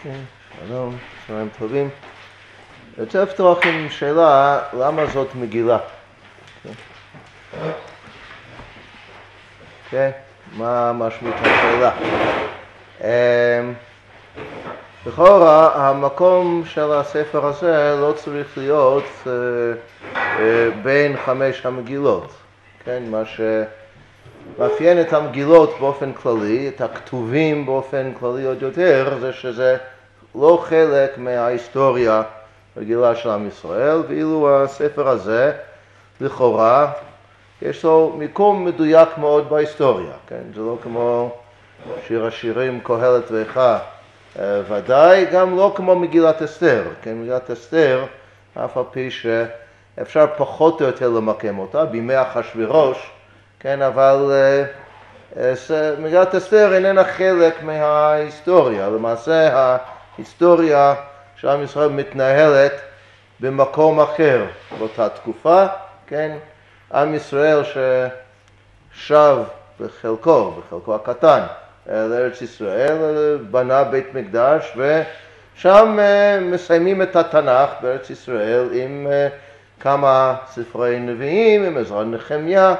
כן, שלום, צהריים טובים. אני רוצה לפתוח עם שאלה, למה זאת מגילה? כן, מה משמעות השאלה? לכאורה, המקום של הספר הזה לא צריך להיות בין 5 המגילות. כן, מה שמאפיין את המגילות באופן כללי, את הכתובים באופן כללי עוד יותר, זה שזה לא חלק מההיסטוריה הרגילה של עם ישראל, ואילו הספר הזה, לכאורה, יש לו מיקום מדויק מאוד בהיסטוריה, כן? זה לא כמו שיר השירים קהלת ואיכה, ודאי גם לא כמו מגילת אסתר, כן? מגילת אסתר, אף על פי שאפשר פחות או יותר למקם אותה, בימי אחשוורוש, כן? אבל מגילת אסתר איננה חלק מההיסטוריה, למעשה ההיסטוריה של עם ישראל מתנהלת במקום אחר באותה תקופה, כן? עם ישראל ששב בחלקו הקטן לארץ ישראל, בנה בית מקדש, ושם מסיימים את התנ"ך בארץ ישראל עם כמה ספרי נביאים, עם עזרא נחמיה,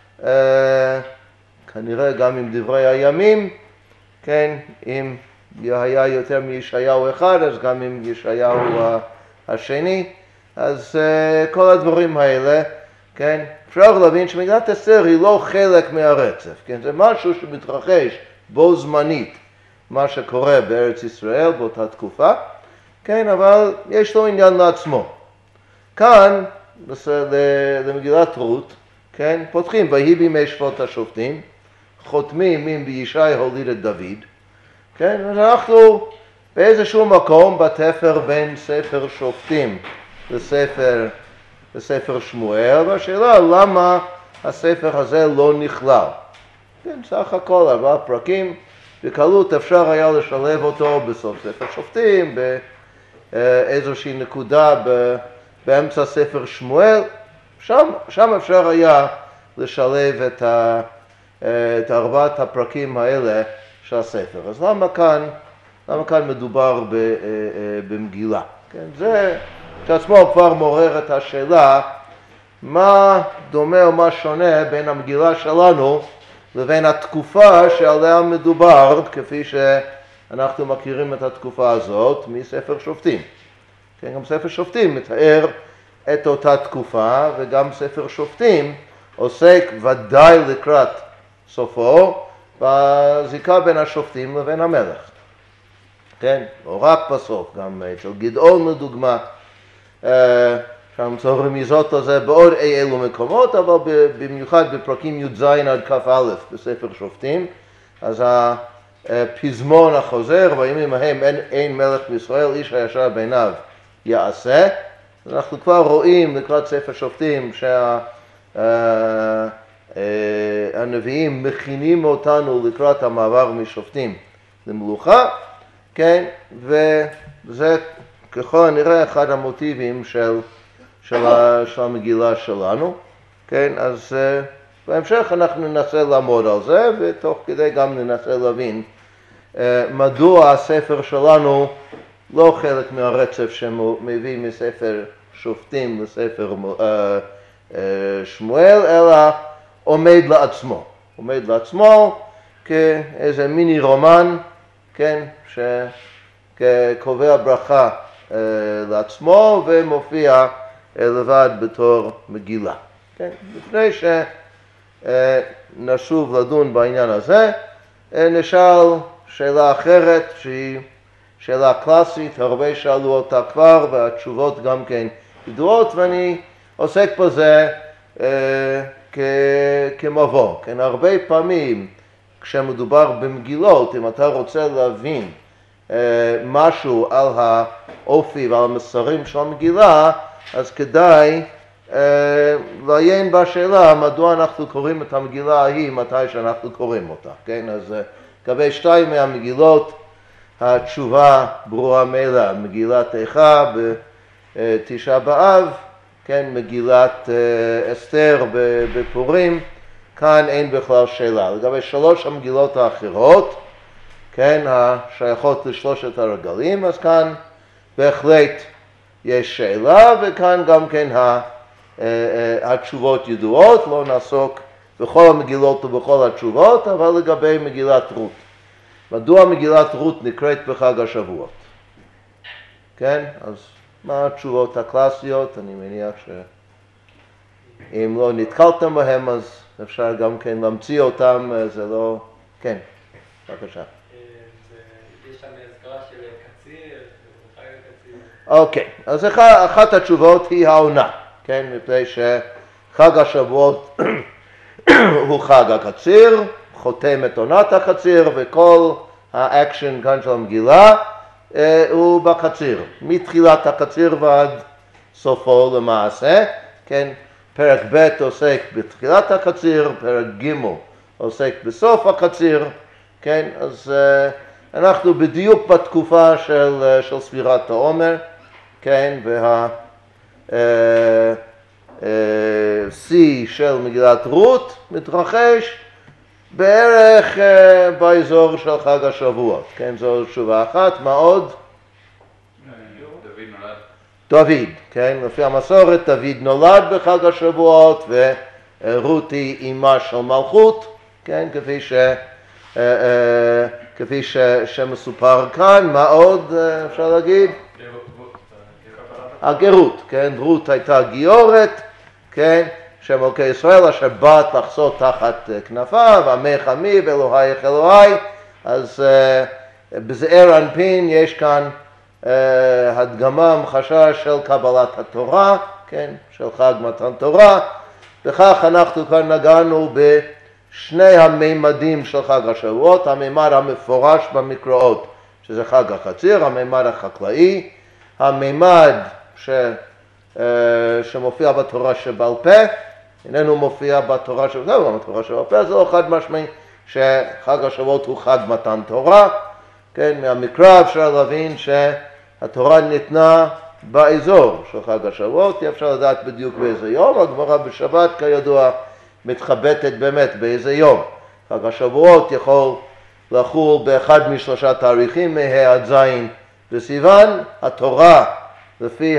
כנראה גם עם דברי הימים, כן? אם היה יותר מישעיהו אחד, אז גם עם ישעיהו השני. אז כל הדברים האלה, כן? אפשר להבין שמגילת אסתר היא לא חלק מהרצף, כן? זה משהו שמתרחש בו זמנית, מה שקורה בארץ ישראל באותה תקופה, כן? אבל יש לו עניין לעצמו. כאן, למגילת רות, כן? פותחים, ויהי בימי שפוט השופטים, חותמים עם בישי הוליד את דוד, כן? אז אנחנו באיזשהו מקום בתפר בין ספר שופטים לספר שמואל, והשאלה למה הספר הזה לא נכלל. כן, סך הכל 4 פרקים, בקלות אפשר היה לשלב אותו בסוף ספר שופטים, באיזושהי נקודה באמצע ספר שמואל, שם אפשר היה לשלב את 4 הפרקים האלה של הספר. אז למה כאן מדובר במגילה? כן, זה שעצמו כבר מעורר את השאלה מה דומה או מה שונה בין המגילה שלנו לבין התקופה שעליה מדובר, כפי שאנחנו מכירים את התקופה הזאת מספר שופטים. כן, גם ספר שופטים מתאר את אותה תקופה, וגם ספר שופטים עוסק ודאי לקראת סופו בזיקה בין השופטים לבין המלך. כן, לא רק בסוף, גם אצל גדעון לדוגמה, שם צריך רמיזות לזה בעוד אילו מקומות, אבל במיוחד בפרקים י"ז עד כ"א בספר שופטים, אז הפזמון החוזר, בימים ההם אין מלך בישראל, איש הישר בעיניו יעשה. אז אנחנו כבר רואים לקראת ספר שופטים שהנביאים מכינים אותנו לקראת המעבר משופטים למלוכה, כן, וזה ככל הנראה אחד המוטיבים של המגילה שלנו, כן, אז בהמשך אנחנו ננסה לעמוד על זה, ותוך כדי גם ננסה להבין מדוע הספר שלנו לא חלק מהרצף שמביא מספר שופטים לספר שמואל, אלא עומד לעצמו כאיזה מיני רומן, כן, שקובע ברכה לעצמו ומופיע לבד בתור מגילה. כן? לפני שנשוב לדון בעניין הזה, נשאל שאלה אחרת שהיא שאלה קלאסית, הרבה שאלו אותה כבר והתשובות גם כן ידועות, ואני עוסק בזה כמבוא. כן? הרבה פעמים כשמדובר במגילות, אם אתה רוצה להבין משהו על האופי ועל המסרים של המגילה, אז כדאי לעיין בשאלה מדוע אנחנו קוראים את המגילה ההיא מתי שאנחנו קוראים אותה. כן? אז לגבי 2 מהמגילות התשובה ברורה מאליה, מגילת איכה בתשעה באב, כן? מגילת אסתר בפורים, כאן אין בכלל שאלה. לגבי 3 המגילות האחרות, כן, השייכות לשלושת הרגלים, אז כאן בהחלט יש שאלה, וכאן גם כן התשובות ידועות, לא נעסוק בכל המגילות ובכל התשובות, אבל לגבי מגילת רות. מדוע מגילת רות נקראת בחג השבועות? כן, אז מה התשובות הקלאסיות? אני מניח שאם לא נתקלתם בהם, אז אפשר גם כן להמציא אותם, זה לא... כן, בבקשה. יש שם הזכרה של קציר, חג הקציר. אוקיי, אז אחת התשובות היא העונה, כן, מפני שחג השבועות הוא חג הקציר, חותם את עונת הקציר, וכל האקשן כאן של המגילה הוא בקציר, מתחילת הקציר ועד סופו למעשה, כן, פרק ב' עוסק בתחילת הקציר, פרק ג' עוסק בסוף הקציר, כן, אז אנחנו בדיוק בתקופה של ספירת העומר, כן, שיא של מגילת רות מתרחש בערך באזור של חג השבועות, כן, זו תשובה אחת. מה עוד? דוד נולד. דוד, כן, לפי המסורת דוד נולד בחג השבועות, ורות היא אמה של מלכות, כן, כפי שמסופר כאן. מה עוד אפשר להגיד? הגרות, כן, רות הייתה גיורת, כן, שמלכי ישראל אשר באת לחסות תחת כנפיו, עמך עמי ואלוהיך אלוהי. אז בזעיר אנפין יש כאן הדגמה, המחשה של קבלת התורה, כן, של חג מתן תורה. וכך אנחנו כאן נגענו בשני הממדים של חג השבועות, הממד המפורש במקראות, שזה חג הקציר, הממד החקלאי, הממד שמופיע בתורה שבעל פה, איננו מופיע בתורה שבעל פה, גם בתורה שבעל פה, זה לא חד משמעי שחג השבועות הוא חג מתן תורה, כן, מהמקרא אפשר להבין שהתורה ניתנה באזור של חג השבועות, אפשר לדעת בדיוק באיזה יום, הגמרא בשבת כידוע מתחבטת באמת באיזה יום. חג השבועות יכול לחול באחד משלושה תאריכים, מה' עד ז' בסיוון. התורה, לפי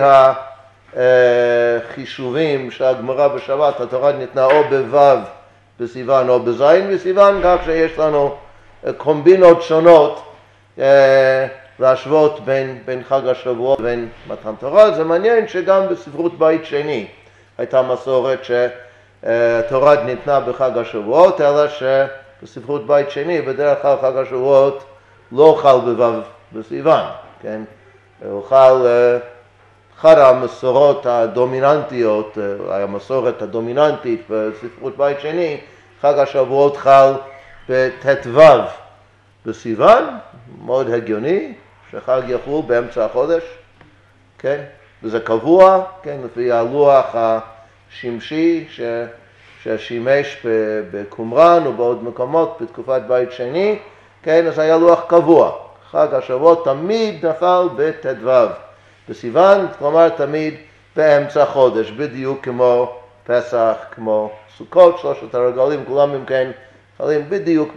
החישובים של הגמרא בשבת, התורה ניתנה או בו' בסיוון או בז' בסיוון, כך שיש לנו קומבינות שונות להשוות בין חג השבועות ובין מתן תורה. זה מעניין שגם בספרות בית שני הייתה מסורת שהתורה ניתנה בחג השבועות, אלא שבספרות בית שני בדרך כלל חג השבועות לא חל בו' בסיוון, כן? הוא חל, אחת המסורות הדומיננטיות, המסורת הדומיננטית בספרות בית שני, חג השבועות חל בט"ו בסיוון, מאוד הגיוני שחג יחול באמצע החודש, כן? וזה קבוע, כן? לפי הלוח השמשי ששימש בקומראן ובעוד מקומות בתקופת בית שני, כן? אז היה לוח קבוע. חג השבועות תמיד נפל בט"ו בסיוון, כלומר תמיד באמצע חודש, בדיוק כמו פסח, כמו סוכות, שלושת הרגלים, כולם אם כן חלים בדיוק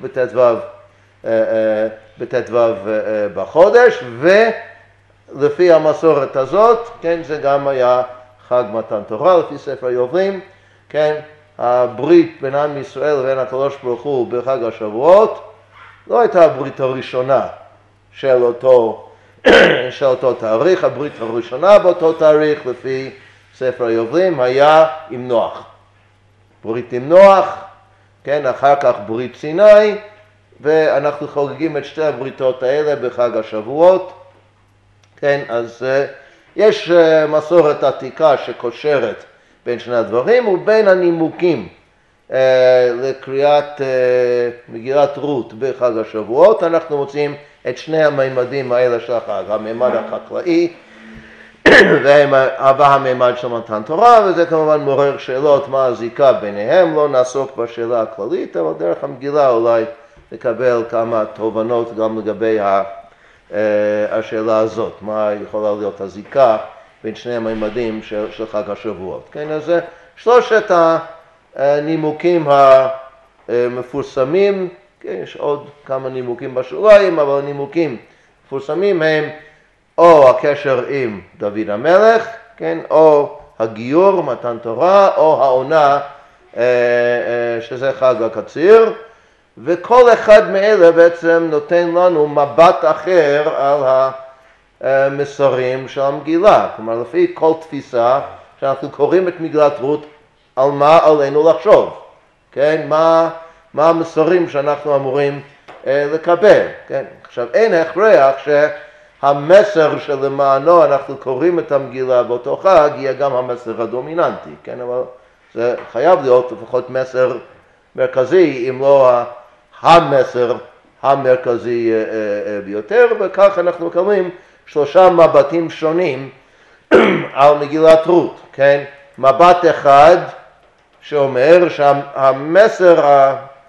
בט"ו בחודש, ולפי המסורת הזאת, כן, זה גם היה חג מתן תורה, לפי ספר יובלים, כן, הברית בין עם ישראל לבין הקדוש ברוך הוא בחג השבועות, לא הייתה הברית הראשונה של אותו תאריך. הברית הראשונה באותו תאריך, לפי ספר יובלים, היה עם נוח. ברית עם נוח, כן, אחר כך ברית סיני, ואנחנו חוגגים את שתי הבריתות האלה בחג השבועות, כן, אז יש מסורת עתיקה שקושרת בין שני הדברים, ובין הנימוקים לקריאת מגילת רות בחג השבועות, אנחנו מוצאים את שני הממדים האלה של החג, הממד החקלאי והממד של מתן תורה, וזה כמובן מעורר שאלות מה הזיקה ביניהם. לא נעסוק בשאלה הכללית, אבל דרך המגילה אולי לקבל כמה תובנות גם לגבי השאלה הזאת, מה יכולה להיות הזיקה בין שני הממדים של חג השבועות. כן, אז שלושת הנימוקים המפורסמים כן, יש עוד כמה נימוקים בשוליים, אבל הנימוקים מפורסמים הם או הקשר עם דוד המלך, כן, או הגיור, מתן תורה, או העונה, שזה חג הקציר, וכל אחד מאלה בעצם נותן לנו מבט אחר על המסרים של המגילה. כלומר, לפי כל תפיסה שאנחנו קוראים את מגילת רות, על מה עלינו לחשוב, כן? מה המסרים שאנחנו אמורים לקבל, כן? עכשיו, אין הכרח שהמסר שלמענו אנחנו קוראים את המגילה באותו חג יהיה גם המסר הדומיננטי, כן? אבל זה חייב להיות לפחות מסר מרכזי, אם לא המסר המרכזי ביותר, וכך אנחנו מקבלים 3 מבטים שונים על מגילת רות, כן? מבט אחד שאומר שהמסר,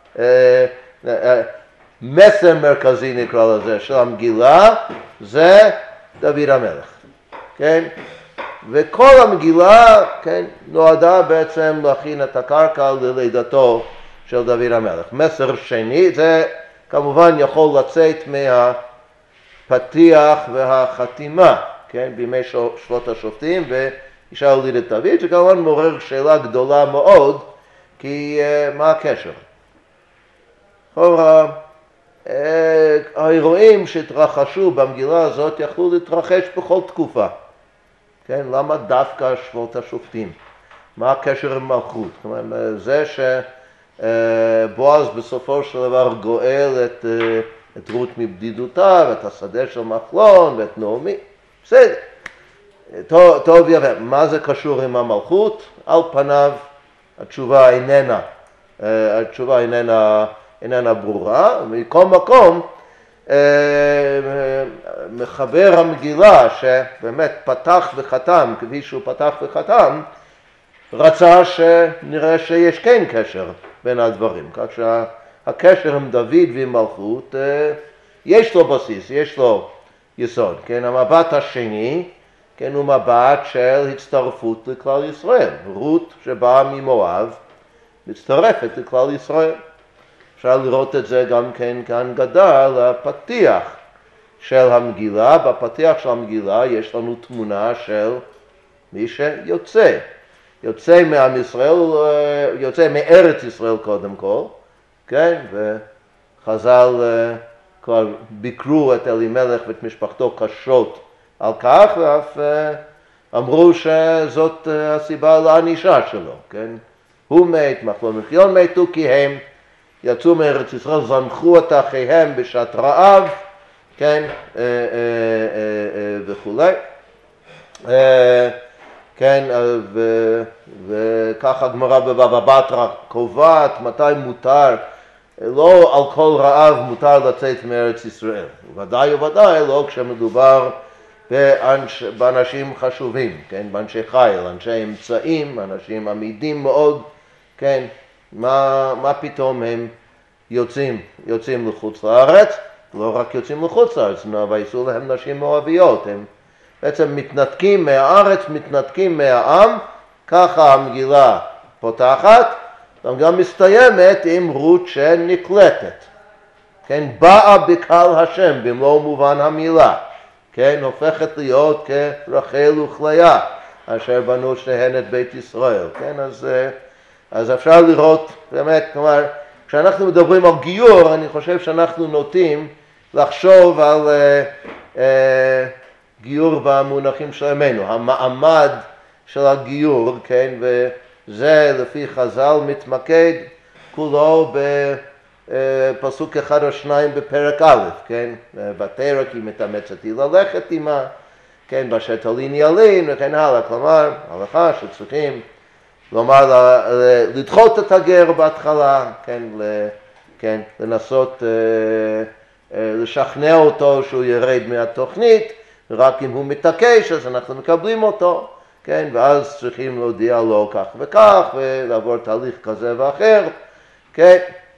מסר מרכזי נקרא לזה, של המגילה, זה דוד המלך, כן? וכל המגילה, כן, נועדה בעצם להכין את הקרקע ללידתו של דוד המלך. מסר שני, זה כמובן יכול לצאת מהפתיח והחתימה, כן, בימי שבות השופטים, ואישה הוליד את דוד, שכמובן מעורר שאלה גדולה מאוד, כי מה הקשר? האירועים שהתרחשו במגילה הזאת יכלו להתרחש בכל תקופה, כן, למה דווקא שבות השופטים? מה הקשר עם מלכות? כלומר, זה שבועז בסופו של דבר גואל את רות מבדידותה, ואת השדה של מחלון, ואת נעמי, בסדר. טוב יפה, מה זה קשור עם המלכות? על פניו התשובה איננה ברורה, ומכל מקום מחבר המגילה שבאמת פתח וחתם, כפי שהוא פתח וחתם, רצה שנראה שיש כן קשר בין הדברים, כך שהקשר עם דוד ועם מלכות יש לו בסיס, יש לו יסוד, כן? המבט השני, כן, הוא מבט של הצטרפות לכלל ישראל. רות שבאה ממואב מצטרפת לכלל ישראל. אפשר לראות את זה גם כן כאן גדל הפתיח של המגילה. בפתיח של המגילה יש לנו תמונה של מי שיוצא. יוצא מעם ישראל, יוצא מארץ ישראל קודם כל, כן? וחז"ל כבר ביקרו את אלימלך ואת משפחתו קשות על כך, ואף אמרו שזאת הסיבה לענישה שלו, כן? הוא מת, מחלון ומחיון מתו, כי הם יצאו מארץ ישראל, זנחו את אחיהם בשעת רעב, כן? וכולי. כן, וככה הגמרא בבבא בתרא קובעת מתי מותר, לא על כל רעב מותר לצאת מארץ ישראל. ודאי וודאי לא כשמדובר באנשים חשובים, כן, באנשי חיל, אנשי אמצעים, אנשים עמידים מאוד, כן, מה פתאום הם יוצאים לחוץ לארץ? לא רק יוצאים לחוץ לארץ, ויעשו להם נשים מואביות, הם בעצם מתנתקים מהארץ, מתנתקים מהעם, ככה המגילה פותחת, וגם מסתיימת עם רות שנקלטת, כן, באה בקהל השם במלוא מובן המילה, כן, הופכת להיות כרחל וכליה, אשר בנו שניהן את בית ישראל, כן, אז אפשר לראות, באמת, כלומר, כשאנחנו מדברים על גיור, אני חושב שאנחנו נוטים לחשוב על גיור במונחים של ימינו, המעמד של הגיור, כן, וזה לפי חז"ל מתמקד כולו בפסוק 1 או 2 בפרק א', כן, בתרא כי מתאמצת היא ללכת עמה, כן, באשר תלין ילין וכן הלאה, כלומר, הלכה שצריכים לומר, לדחות את הגר בהתחלה, כן, לנסות לשכנע אותו שהוא ירד מהתוכנית, רק אם הוא מתעקש אז אנחנו מקבלים אותו, כן, ואז צריכים להודיע לו כך וכך, ולעבור תהליך כזה ואחר, כן.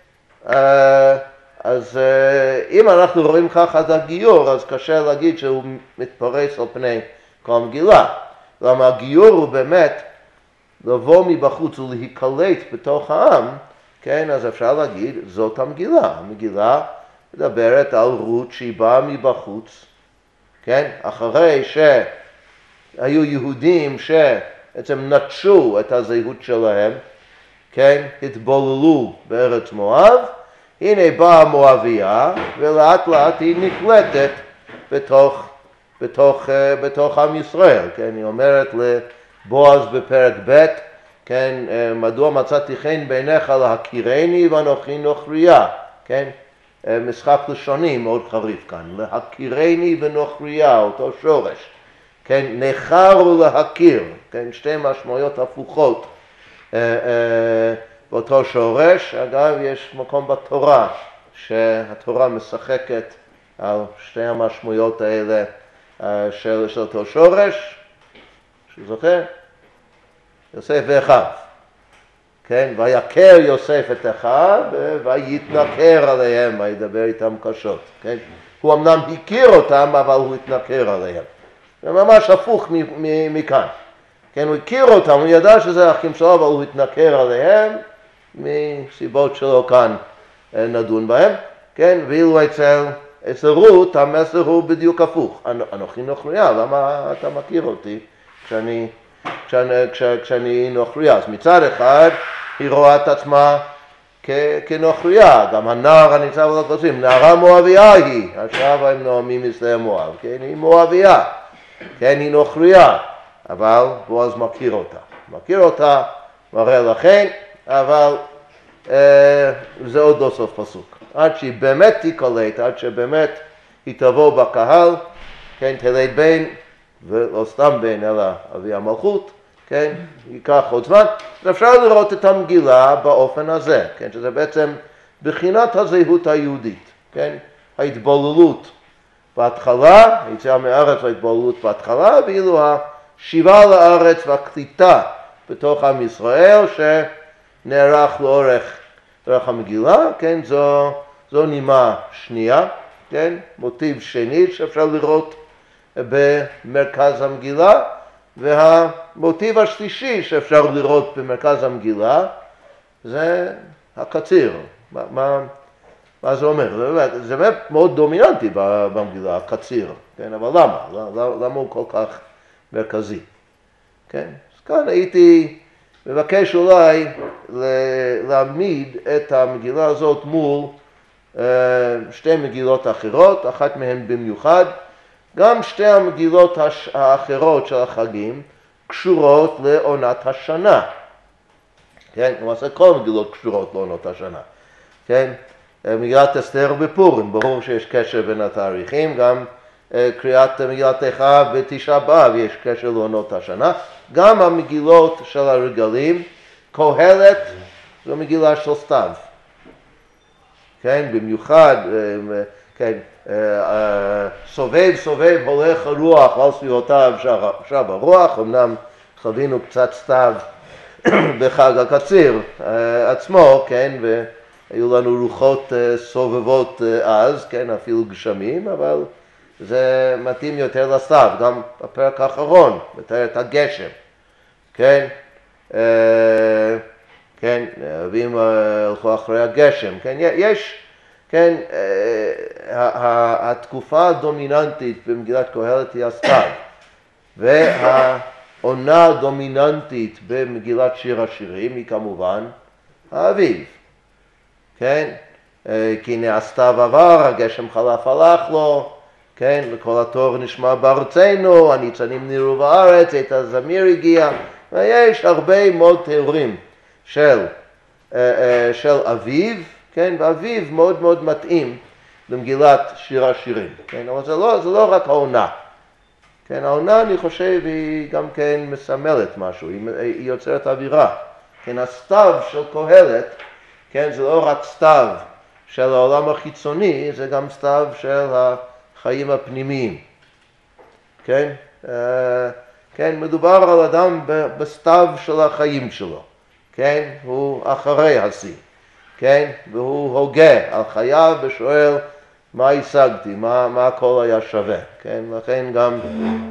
אז אם אנחנו רואים ככה את הגיור, אז קשה להגיד שהוא מתפרס על פני כל המגילה. למה הגיור הוא באמת לבוא מבחוץ ולהיקלט בתוך העם, כן, אז אפשר להגיד, זאת המגילה. המגילה מדברת על רות שהיא באה מבחוץ, כן, אחרי שהיו יהודים שבעצם נטשו את הזהות שלהם, כן, התבוללו בארץ מואב, הנה באה מואביה, ולאט לאט היא נקלטת בתוך עם ישראל, כן, היא אומרת לבועז בפרק ב', כן, מדוע מצאתי חן בעיניך להכירני ואנוכי נוכריה, כן, משחק לשוני מאוד חריף כאן, להכירני ונוכריה, אותו שורש, כן, נחר ולהכיר, כן, שתי משמעויות הפוכות באותו שורש. אגב, יש מקום בתורה שהתורה משחקת על שתי המשמעויות האלה של אותו שורש, שזוכר? יוסף ואחיו, כן, ויקר יוסף את אחיו ויתנכר עליהם וידבר איתם קשות, כן, הוא אמנם הכיר אותם אבל הוא התנכר עליהם, זה ממש הפוך מכאן, כן, הוא הכיר אותם, הוא ידע שזה אחים שלו אבל הוא התנכר עליהם מסיבות שלו כאן נדון בהם, כן, ואילו אצל רות המסר הוא בדיוק הפוך, אנוכי נוכריה, למה אתה מכיר אותי כשאני נוכריה? אז מצד אחד היא רואה את עצמה כנוכריה, גם הנער הניצב על הכבשים, נערה מואביה היא, עכשיו הם נואמים משדה מואב, כן, היא מואביה, כן, היא נוכריה, אבל בועז מכיר אותה, מראה לכן, אבל זה עוד לא סוף פסוק. עד שהיא באמת תיקלט, עד שבאמת היא תבוא בקהל, כן, תלד בן, ולא סתם בן, אלא אבי המלכות, כן, ייקח עוד זמן. אפשר לראות את המגילה באופן הזה, כן, שזה בעצם בחינת הזהות היהודית, כן, ההתבוללות בהתחלה, היציאה מהארץ וההתבוללות בהתחלה, ואילו השיבה לארץ והקליטה בתוך עם ישראל שנערך לאורך המגילה, כן, זו נימה שנייה, כן, מוטיב שני שאפשר לראות במרכז המגילה, והמוטיב השלישי שאפשר לראות במרכז המגילה זה הקציר. מה זה אומר? זה באמת מאוד דומיננטי במגילה, הקציר, כן, אבל למה הוא כל כך מרכזי? כן, אז כאן הייתי מבקש אולי להעמיד את המגילה הזאת מול שתי מגילות אחרות, אחת מהן במיוחד. גם שתי המגילות האחרות של החגים קשורות לעונת השנה. כן, למעשה כל המגילות קשורות לעונות השנה. כן, מגילת אסתר בפורים, ברור שיש קשר בין התאריכים, גם קריאת מגילת איכה בתשעה באב יש קשר לעונות השנה. גם המגילות של הרגלים, קהלת זו מגילה של סתיו. כן, במיוחד, כן, סובב הולך הרוח על סביבותיו שב הרוח, אמנם חווינו קצת סתיו בחג הקציר עצמו, כן, והיו לנו רוחות סובבות אז, כן, אפילו גשמים, אבל זה מתאים יותר לסתיו. גם בפרק האחרון, מתאר את הגשם, כן, כן, אבים הלכו אחרי הגשם, כן, יש, כן, התקופה הדומיננטית במגילת קהלת היא הסתיו, והעונה הדומיננטית במגילת שיר השירים היא כמובן האביב, כן, כי הנה הסתיו עבר, הגשם חלף הלך לו, כן, וכל התור נשמע בארצנו, הניצנים נראו בארץ, עת הזמיר הגיע, ויש הרבה מאוד תיאורים של אביב, כן, ואביב מאוד מאוד מתאים למגילת שיר השירים, כן, אבל זה לא רק העונה, כן, העונה אני חושב היא גם כן מסמלת משהו, היא יוצרת אווירה, כן, הסתיו של קהלת, כן, זה לא רק סתיו של העולם החיצוני, זה גם סתיו של החיים הפנימיים, כן, כן, מדובר על אדם בסתיו של החיים שלו, כן, הוא אחרי השיא, כן, והוא הוגה על חייו ושואל מה השגתי, מה הכל היה שווה, כן, לכן גם,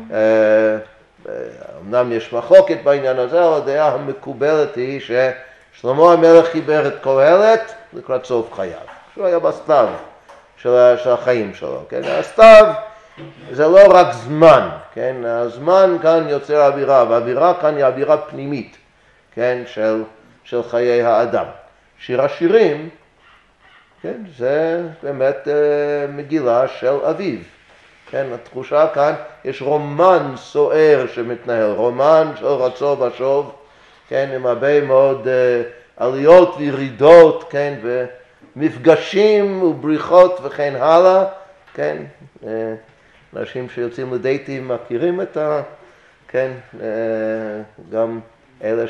אמנם יש מחלוקת בעניין הזה, אבל הדעה המקובלת היא שלמה המלך חיבר את קהלת לקראת סוף חייו. שהוא היה בסתיו של החיים שלו, כן? הסתיו זה לא רק זמן, כן? הזמן כאן יוצר אווירה, והאווירה כאן היא אווירה פנימית, כן? של חיי האדם. שיר השירים, כן? זה באמת מגילה של אביב. כן? התחושה כאן, יש רומן סוער שמתנהל, רומן של רצו ושוב, כן? עם הרבה מאוד עליות וירידות, כן? ומפגשים ובריחות וכן הלאה, כן? אנשים שיוצאים לדייטים מכירים את כן? גם אלה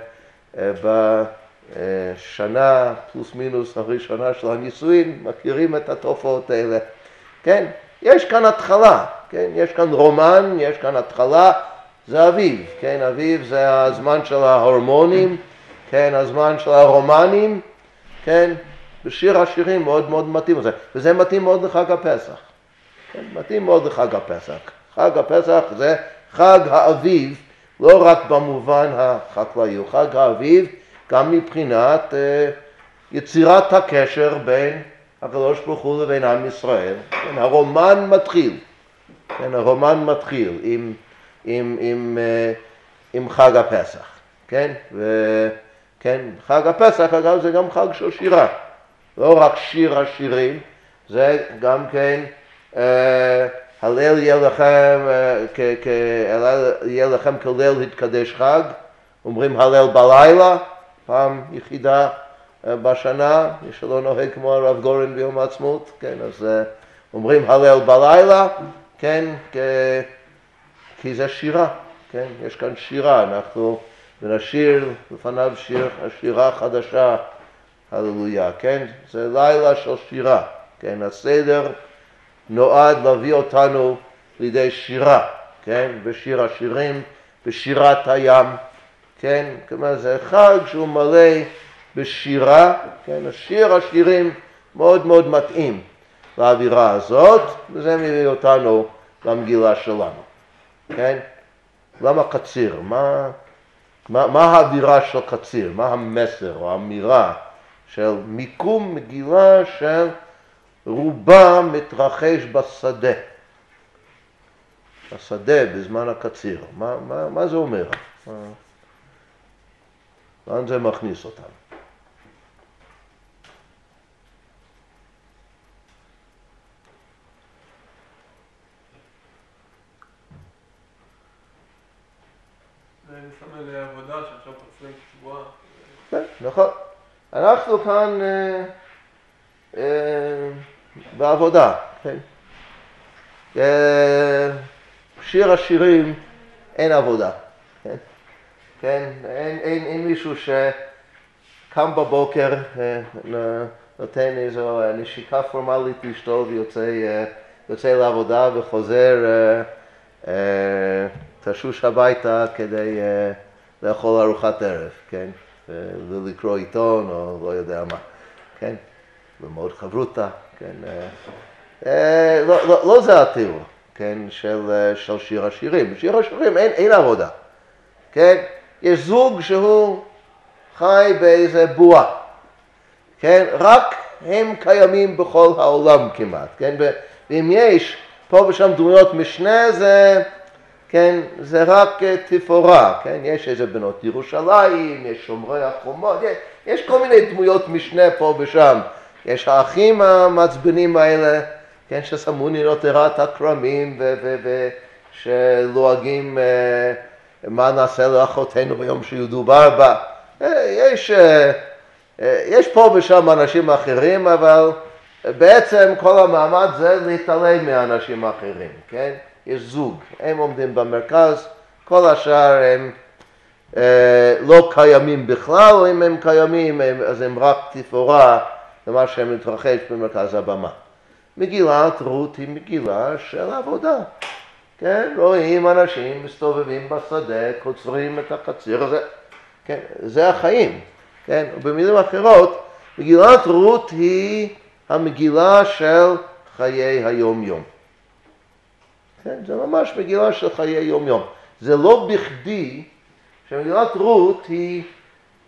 שבשנה פלוס מינוס הראשונה של הנישואין מכירים את התופעות האלה, כן? יש כאן התחלה, כן? יש כאן רומן, יש כאן התחלה, זה אביב, כן? אביב זה הזמן של ההורמונים, כן? הזמן של הרומנים, כן? בשיר השירים מאוד מאוד מתאים לזה, וזה מתאים מאוד לחג הפסח, כן? מתאים מאוד לחג הפסח. חג הפסח זה חג האביב, לא רק במובן החקלאי, הוא חג האביב גם מבחינת יצירת הקשר בין הקדוש ברוך הוא לבין עם ישראל. כן, הרומן מתחיל, כן, הרומן מתחיל עם חג הפסח, כן, וכן, חג הפסח אגב זה גם חג של שירה, לא רק שיר השירים, זה גם כן הלל יהיה לכם כליל התקדש חג, אומרים הלל בלילה, פעם יחידה בשנה, מי שלא נוהג כמו הרב גורן ביום העצמאות, כן, אז אומרים הלל בלילה, כן, כי זה שירה, כן, יש כאן שירה, אנחנו נשיר לפניו שירה חדשה, הללויה, כן, זה לילה של שירה, כן, הסדר נועד להביא אותנו לידי שירה, כן, בשיר השירים, בשירת הים, כן, כלומר זה חג שהוא מלא בשירה, כן, השיר השירים מאוד מאוד מתאים לאווירה הזאת, וזה מביא אותנו למגילה שלנו, כן? למה קציר? מה האווירה של קציר? מה המסר או האמירה של מיקום מגילה של רובה מתרחש בשדה? השדה בזמן הקציר, מה זה אומר? לאן זה מכניס אותנו? זה מסמל עבודה שעכשיו פצרים שבועה. כן, נכון. אנחנו כאן בעבודה, כן. שיר השירים אין עבודה, כן. כן, אין מישהו שקם בבוקר, נותן איזו נשיקה פורמלית לאשתו ויוצא לעבודה וחוזר תשוש הביתה כדי לאכול ארוחת ערב, כן? ולקרוא עיתון או לא יודע מה, כן? ומאוד חברותה, כן? לא זה התיאור, כן? של שיר השירים. בשיר השירים אין עבודה, כן? יש זוג שהוא חי באיזה בועה, כן? רק הם קיימים בכל העולם כמעט, כן? ואם יש פה ושם דמויות משנה זה, כן, זה רק תפאורה, כן? יש איזה בנות ירושלים, יש שומרי החומות, יש כל מיני דמויות משנה פה ושם. יש האחים המעצבנים האלה, כן, ששמו נינותרת הכרמים ושלועגים מה נעשה לאחותינו ביום שידובר בה. יש פה ושם אנשים אחרים, אבל בעצם כל המעמד זה להתעלם מאנשים אחרים, כן? יש זוג, הם עומדים במרכז, כל השאר הם לא קיימים בכלל, או אם הם קיימים אז הם רק תפאורה למה שהם מתרחש במרכז הבמה. מגילת רות היא מגילה של עבודה, כן? רואים אנשים מסתובבים בשדה, קוצרים את הקציר הזה, כן? זה החיים, כן? ובמילים אחרות, מגילת רות היא המגילה של חיי היום-יום. כן? זה ממש מגילה של חיי יום-יום. זה לא בכדי שמגילת רות היא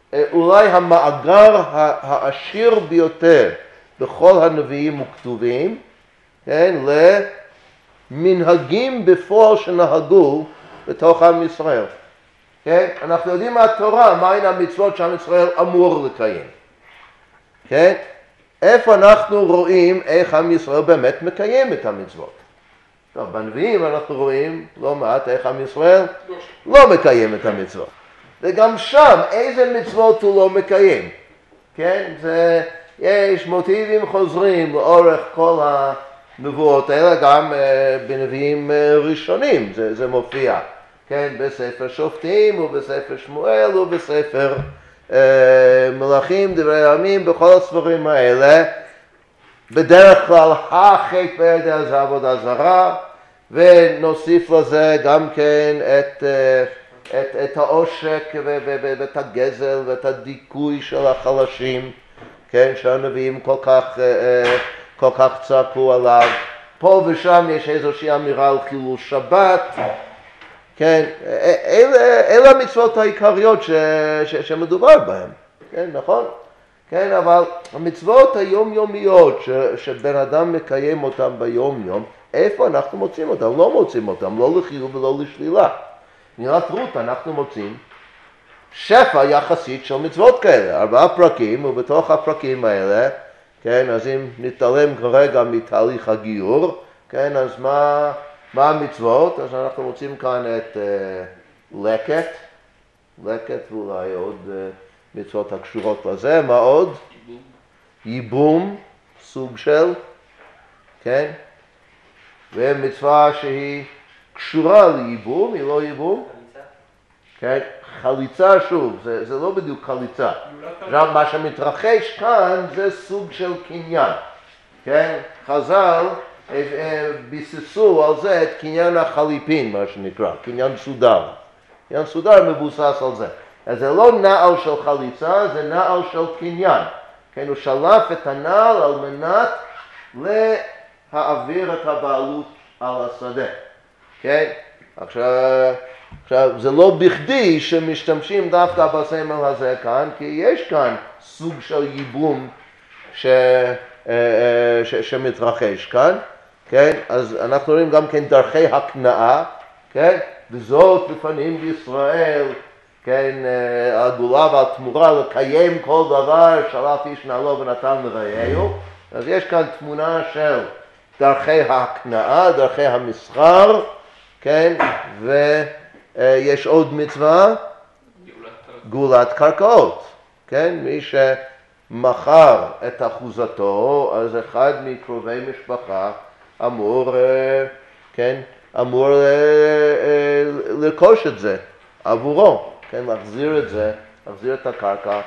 אולי המאגר העשיר ביותר בכל הנביאים וכתובים, כן, למנהגים בפועל שנהגו בתוך עם ישראל. כן? אנחנו יודעים מהתורה מהן המצוות שעם ישראל אמור לקיים. כן? איפה אנחנו רואים איך עם ישראל באמת מקיים את המצוות? טוב, בנביאים אנחנו רואים לא מעט איך עם ישראל לא מקיים את המצוות. וגם שם איזה מצוות הוא לא מקיים. כן? יש מוטיבים חוזרים לאורך כל הנבואות האלה, גם בנביאים ראשונים זה מופיע. כן, בספר שופטים ובספר שמואל ובספר מלכים, דברי הימים, בכל הספרים האלה. בדרך כלל החטא בידי זה עבודה זרה, ונוסיף לזה גם כן את העושק ואת הגזל ואת הדיכוי של החלשים, כן, שהנביאים כל כך צעקו עליו. פה ושם יש איזושהי אמירה על חילול שבת. כן, אלה המצוות העיקריות שמדובר בהן, כן, נכון? כן, אבל המצוות היומיומיות שבן אדם מקיים אותן ביום-יום, איפה אנחנו מוצאים אותן? לא מוצאים אותן, לא לחיוב ולא לשלילה. נראה רות, אנחנו מוצאים שפע יחסית של מצוות כאלה, 4 פרקים, ובתוך הפרקים האלה, כן, אז אם נתעלם כרגע מתהליך הגיור, כן, אז מה המצוות? אז אנחנו מוצאים כאן את לקט ואולי עוד מצוות הקשורות לזה. מה עוד? ייבום, סוג של, כן? ומצווה שהיא קשורה לייבום, היא לא ייבום. כן? חליצה שוב, זה לא בדיוק חליצה. עכשיו מה שמתרחש כאן זה סוג של קניין. כן? חז"ל ביססו על זה את קניין החליפין, מה שנקרא, קניין סודר. קניין סודר מבוסס על זה. אז זה לא נעל של חליצה, זה נעל של קניין. כן, הוא שלף את הנעל על מנת להעביר את הבעלות על השדה. כן? עכשיו זה לא בכדי שמשתמשים דווקא בסמל הזה כאן, כי יש כאן סוג של ייבום שמתרחש כאן. כן? אז אנחנו רואים גם כן דרכי הקנאה, כן? וזאת לפנים בישראל, כן, הגאולה והתמורה לקיים כל דבר, שלף איש נעלו ונתן לרעהו. אז יש כאן תמונה של דרכי ההקנאה, דרכי המסחר, כן? ויש עוד מצווה, גאולת קרקעות, כן? מי שמכר את אחוזתו, אז אחד מקרובי משפחה אמור, כן? אמור לרכוש את זה עבורו, כן? להחזיר את זה, להחזיר את הקרקע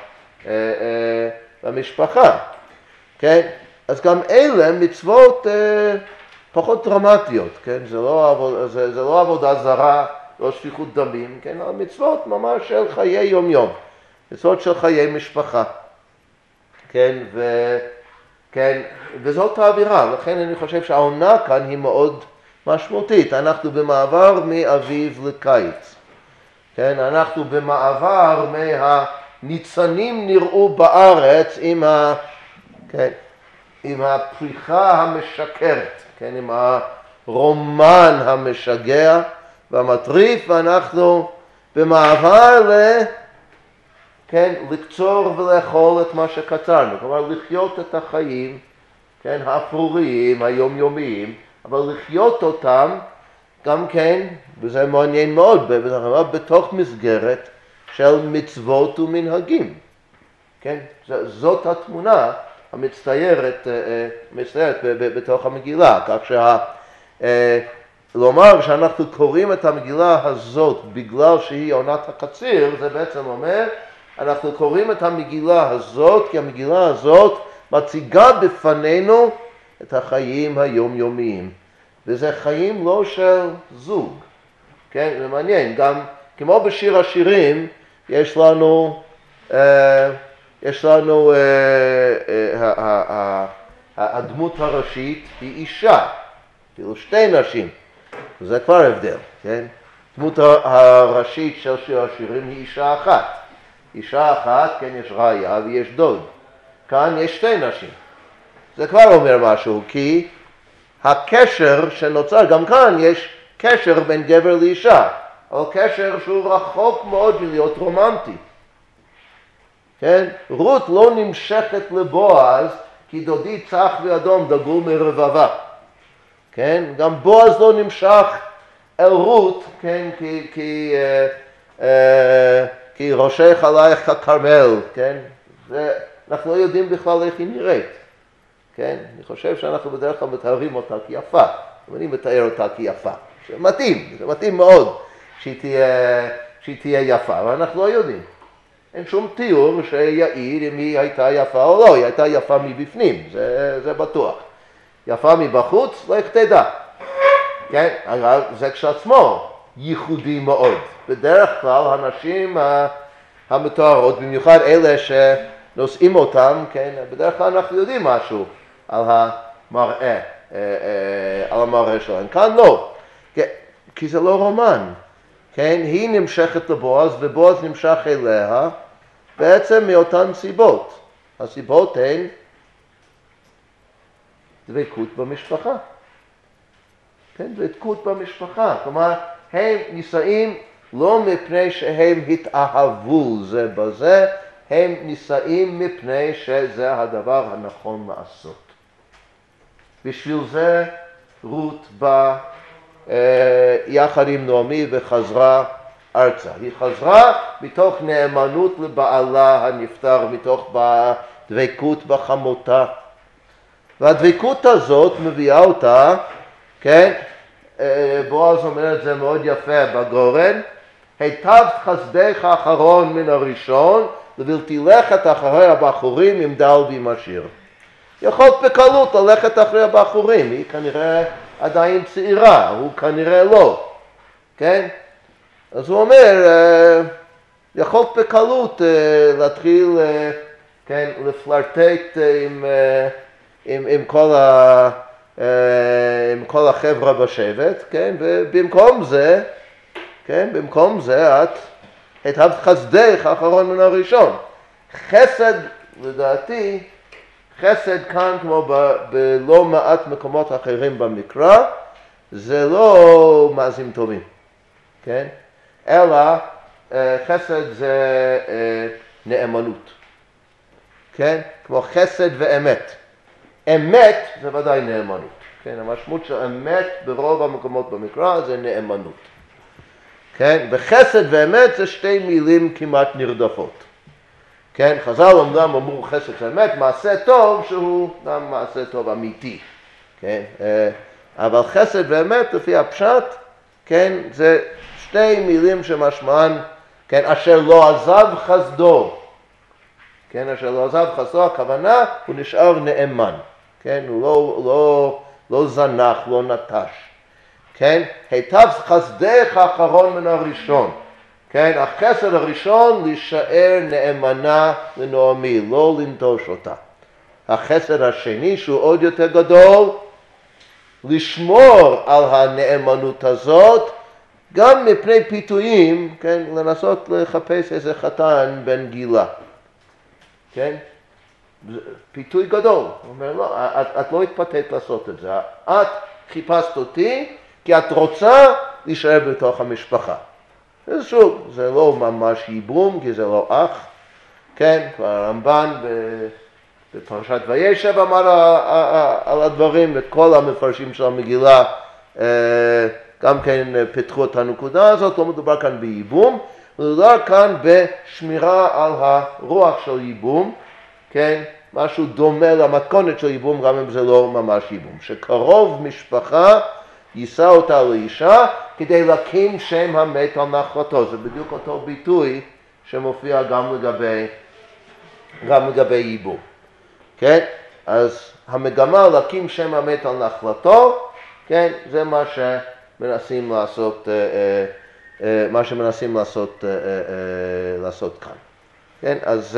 למשפחה, כן? אז גם אלה מצוות פחות דרמטיות, כן? זה לא עבודה זרה, לא שפיכות דמים, כן? מצוות ממש של חיי יום-יום, מצוות של חיי משפחה, כן? כן, וזאת האווירה, לכן אני חושב שהעונה כאן היא מאוד משמעותית. אנחנו במעבר מאביב לקיץ, כן? אנחנו במעבר מהניצנים נראו בארץ עם הפריחה המשקרת, כן? עם הרומן המשגע והמטריף, ואנחנו במעבר כן, לקצור ולאכול את מה שקצרנו, כלומר לחיות את החיים, כן, האפרוריים, היומיומיים, אבל לחיות אותם גם כן, וזה מעניין מאוד, בתוך מסגרת של מצוות ומנהגים, כן, זאת התמונה המצטיירת בתוך המגילה, כך לומר שאנחנו קוראים את המגילה הזאת בגלל שהיא עונת הקציר, זה בעצם אומר, אנחנו קוראים את המגילה הזאת, כי המגילה הזאת מציגה בפנינו את החיים היומיומיים. וזה חיים לא של זוג, כן? זה מעניין, גם כמו בשיר השירים, יש לנו הדמות הראשית היא אישה, כאילו 2 נשים, זה כבר הבדל, כן? הדמות הראשית של שיר השירים היא אישה אחת. אישה אחת, כן, יש ראיה ויש דוד. כאן יש שתי נשים. זה כבר אומר משהו, כי הקשר שנוצר, גם כאן יש קשר בין גבר לאישה, אבל קשר שהוא רחוק מאוד מלהיות רומנטי. כן? רות לא נמשכת לבועז, כי דודי צח ואדום דגול מרבבה. כן? גם בועז לא נמשך אל רות, כן? כי ראשך עלייך ככרמל, כן? אנחנו לא יודעים בכלל איך היא נראית. כן? אני חושב שאנחנו בדרך כלל מתארים אותה כיפה, אבל אני מתאר אותה כיפה. זה מתאים מאוד שהיא תהיה יפה, אבל אנחנו לא יודעים. אין שום תיאור שיעיד אם היא הייתה יפה או לא, היא הייתה יפה מבפנים, זה בטוח. יפה מבחוץ, לא תדע. כן? אגב, זה כשעצמו ייחודי מאוד. בדרך כלל הנשים המתוארות, במיוחד אלה שנושאים אותם, כן? בדרך כלל אנחנו יודעים משהו על המראה שלהם. כאן לא, כי זה לא רומן. כן? היא נמשכת לבועז ובועז נמשך אליה בעצם מאותן סיבות. הסיבות הן דבקות במשפחה. כן? דבקות במשפחה. כלומר, הם נישאים לא מפני שהם התאהבו זה בזה, הם נישאים מפני שזה הדבר הנכון לעשות. בשביל זה רות באה יחד עם נעמי וחזרה ארצה. היא חזרה מתוך נאמנות לבעלה הנפטר, מתוך דבקות בחמותה. והדבקות הזאת מביאה אותה, כן? בועז אומר את זה מאוד יפה בגורן, היטבת חסדך האחרון מן הראשון, לבלתי לכת אחרי הבחורים עם דל ומשאיר. יכולת בקלות ללכת אחרי הבחורים, היא כנראה עדיין צעירה, הוא כנראה לא, כן? אז הוא אומר, יכולת בקלות להתחיל, כן, לפלרטט עם כל החברה בשבט, כן? ובמקום זה, כן, במקום זה את היטבת חסדך האחרון מן הראשון. חסד, לדעתי, חסד כאן, כמו בלא מעט מקומות אחרים במקרא, זה לא מעשים טובים, כן? אלא חסד זה נאמנות, כן? כמו חסד ואמת. אמת זה ודאי נאמנות, כן? המשמעות של אמת ברוב המקומות במקרא זה נאמנות, כן? וחסד ואמת זה שתי מילים כמעט נרדפות. כן, חז"ל אומנם אמרו חסד ואמת, מעשה טוב שהוא גם מעשה טוב אמיתי, כן, אבל חסד ואמת לפי הפשט, כן, זה שתי מילים שמשמען, כן, אשר לא עזב חסדו, כן, אשר לא עזב חסדו, הכוונה הוא נשאר נאמן, כן, הוא לא זנח, לא נטש, כן, היטב חסדך האחרון מן הראשון, כן, החסד הראשון להישאר נאמנה לנעמי, לא לנטוש אותה. החסד השני שהוא עוד יותר גדול, לשמור על הנאמנות הזאת, גם מפני פיתויים, כן, לנסות לחפש איזה חתן בן גילה. כן? פיתוי גדול. הוא אומר, לא, את לא התפתית לעשות את זה. את חיפשת אותי כי את רוצה להישאר בתוך המשפחה. שוב, זה לא ממש ייבום, כי זה לא אח, כן, כבר הרמב"ן בפרשת וישב אמר על הדברים, וכל המפרשים של המגילה גם כן פיתחו את הנקודה הזאת, לא מדובר כאן בייבום, מדובר כאן בשמירה על הרוח של ייבום, כן, משהו דומה למתכונת של ייבום, גם אם זה לא ממש ייבום, שקרוב משפחה יישא אותה לאישה כדי להקים שם המת על נחלתו. זה בדיוק אותו ביטוי שמופיע גם לגבי ייבום. כן? אז המגמה להקים שם המת על נחלתו, כן? זה מה שמנסים לעשות כאן. כן?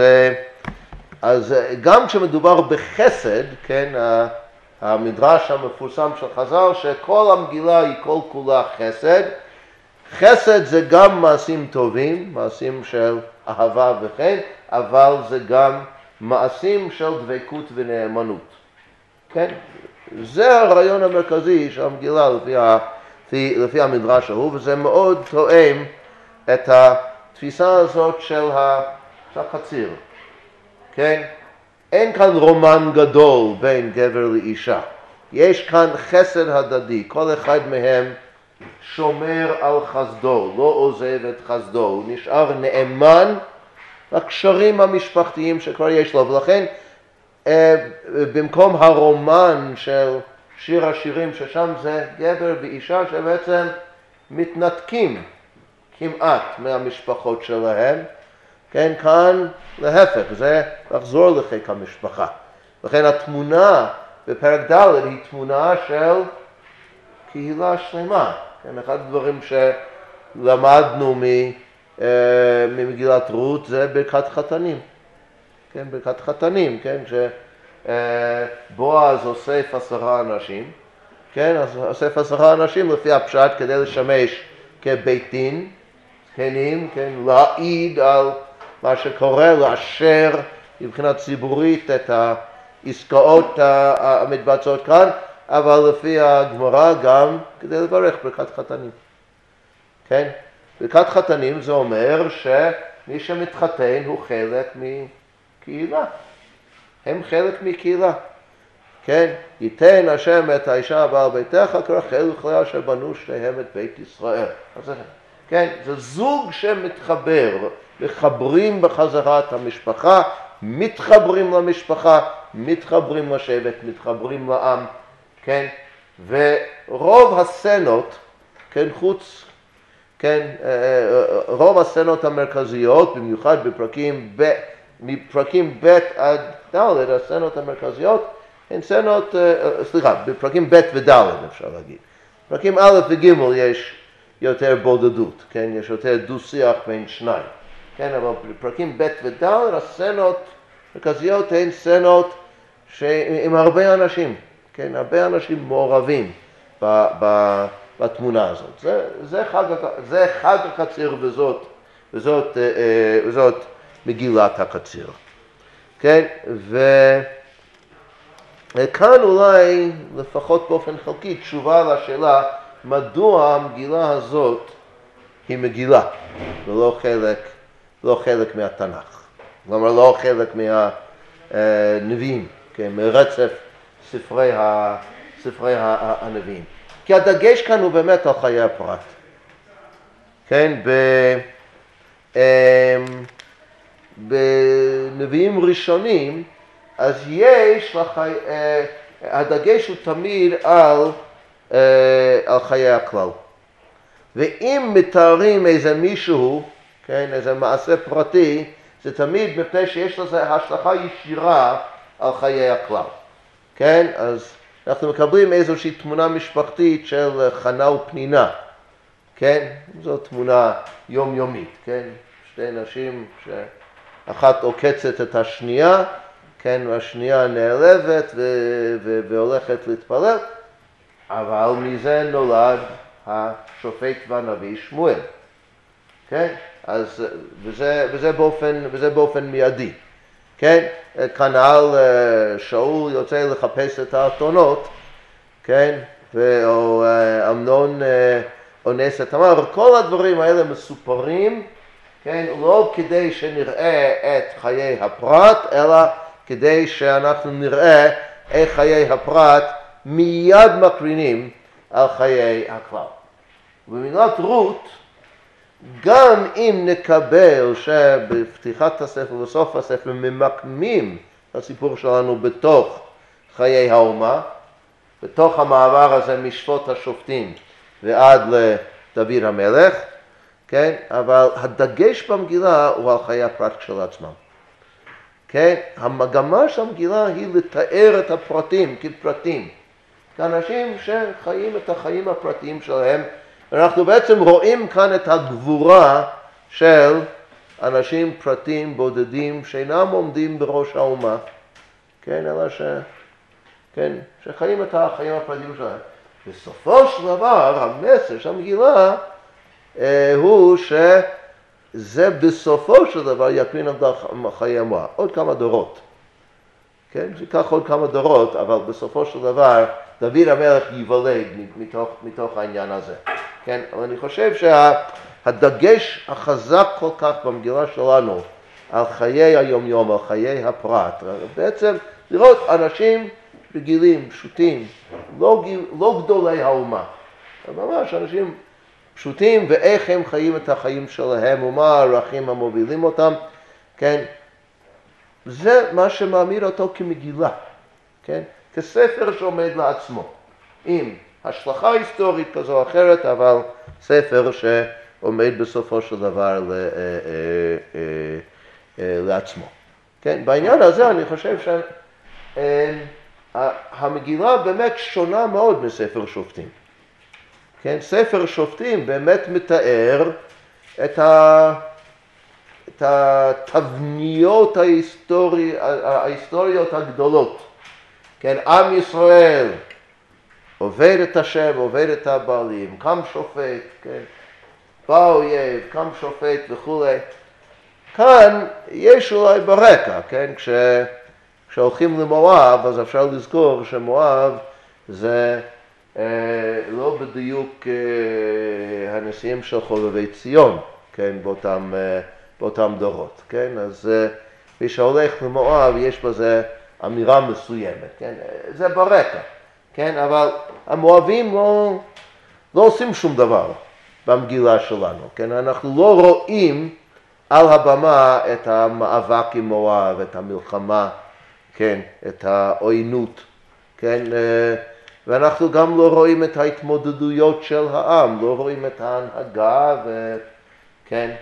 אז גם כשמדובר בחסד, כן? המדרש המפורסם של חז"ל, שכל המגילה היא כל כולה חסד. חסד זה גם מעשים טובים, מעשים של אהבה וכן, אבל זה גם מעשים של דבקות ונאמנות. כן? זה הרעיון המרכזי של המגילה לפי המדרש ההוא, וזה מאוד תואם את התפיסה הזאת של הקציר. כן? אין כאן רומן גדול בין גבר לאישה. יש כאן חסד הדדי, כל אחד מהם שומר על חסדו, לא עוזב את חסדו, הוא נשאר נאמן לקשרים המשפחתיים שכבר יש לו, ולכן במקום הרומן של שיר השירים ששם זה גבר ואישה שבעצם מתנתקים כמעט מהמשפחות שלהם, כן, כאן להפך, זה לחזור לחיק המשפחה. לכן התמונה בפרק ד' היא תמונה של קהילה שלמה. כן, אחד הדברים שלמדנו ממגילת רות זה ברכת חתנים. כן, ברכת חתנים, כן, שבועז אוסף 10 אנשים, כן, אז אוסף 10 אנשים לפי הפשט כדי לשמש כבית דין, זקנים, כן, להעיד על מה שקורה, לאשר מבחינה ציבורית את העסקאות המתבצעות כאן, אבל לפי הגמרא גם כדי לברך ברכת חתנים. כן? ברכת חתנים זה אומר שמי שמתחתן הוא חלק מקהילה. הם חלק מקהילה. כן? ייתן השם את האישה הבאה ביתך כרחל וכליה אשר בנו שניהם את בית ישראל. אז כן, זה זוג שמתחבר, מחברים בחזרה את המשפחה, מתחברים למשפחה, מתחברים לשבט, מתחברים לעם, כן? ורוב הסצנות, כן, רוב הסצנות המרכזיות, במיוחד מפרקים ב' עד ד', הסצנות המרכזיות, הן סצנות, בפרקים ב' וד' אפשר להגיד. פרקים א' וג' יש יותר בודדות, כן? יש יותר דו-שיח בין שניים. כן, אבל בפרקים ב' וד' הסצנות המרכזיות הן סצנות עם הרבה אנשים, כן? הרבה אנשים מעורבים בתמונה הזאת. זה חג הקציר וזאת מגילת הקציר. כן? וכאן אולי לפחות באופן חלקי תשובה לשאלה מדוע המגילה הזאת היא מגילה ולא חלק מהתנ"ך. כלומר לא חלק מהנביאים, כן? מרצף ספרי הנביאים. כי הדגש כאן הוא באמת על חיי הפרט. כן? בנביאים ראשונים, אז הדגש הוא תמיד על חיי הכלל. ואם מתארים איזה מישהו, כן, איזה מעשה פרטי, זה תמיד מפני שיש לזה השלכה ישירה על חיי הכלל. כן? אז אנחנו מקבלים איזושהי תמונה משפחתית של חנה ופנינה. כן? זו תמונה יומיומית, כן? שתי נשים שאחת עוקצת את השנייה, כן? והשנייה נעלבת והולכת להתפלל, אבל מזה נולד השופט והנביא שמואל. כן? אז, וזה באופן מיידי. כן? כנ"ל שאול יוצא לחפש את האתונות, כן? או אמנון אונס את תמר. כל הדברים האלה מסופרים, כן? לא כדי שנראה את חיי הפרט, אלא כדי שאנחנו נראה איך חיי הפרט מיד מקרינים על חיי הכלל. במילת רות, גם אם נקבל שבפתיחת הספר ובסוף הספר ממקמים את הסיפור שלנו בתוך חיי האומה, בתוך המעבר הזה משפוט השופטים ועד לדוד המלך, כן? אבל הדגש במגילה הוא על חיי הפרט של עצמם. כן? המגמה של המגילה היא לתאר את הפרטים כפרטים, כאנשים שחיים את החיים הפרטיים שלהם. אנחנו בעצם רואים כאן את הגבורה של אנשים פרטיים בודדים שאינם עומדים בראש האומה, כן? אלא שחיים את החיים הפרטיים שלהם. בסופו של דבר, המסר של המגילה הוא זה בסופו של דבר יקרין על חיי המואב, עוד כמה דורות. כן, זה ייקח עוד כמה דורות, אבל בסופו של דבר דוד המלך ייוולד מתוך העניין הזה. כן, אבל אני חושב שהדגש החזק כל כך במגילה שלנו על חיי היום-יום, על חיי הפרט, בעצם לראות אנשים רגילים, פשוטים, לא גדולי האומה, ממש אנשים פשוטים ואיך הם חיים את החיים שלהם ומה הערכים המובילים אותם, כן? זה מה שמעמיד אותו כמגילה, כן? כספר שעומד לעצמו, עם השלכה היסטורית כזו או אחרת, אבל ספר שעומד בסופו של דבר לעצמו. כן? בעניין הזה אני חושב שהמגילה באמת שונה מאוד מספר שופטים. כן? ספר שופטים באמת מתאר את התבניות ההיסטוריות הגדולות. כן? עם ישראל עובד את השם, עובד את הבעלים, קם שופט, כן? בא אויב, קם שופט וכו'. כאן יש אולי ברקע, כן? כשהולכים למואב, אז אפשר לזכור שמואב זה לא בדיוק הנשיאים של חובבי ציון, כן? באותם דורות, כן? אז מי שהולך למואב יש בזה אמירה מסוימת, כן? זה ברקע, כן? אבל המואבים לא עושים שום דבר במגילה שלנו, כן? אנחנו לא רואים על הבמה את המאבק עם מואב, את המלחמה, כן? את העוינות, כן? ואנחנו גם לא רואים את ההתמודדויות של העם, לא רואים את ההנהגה, כן?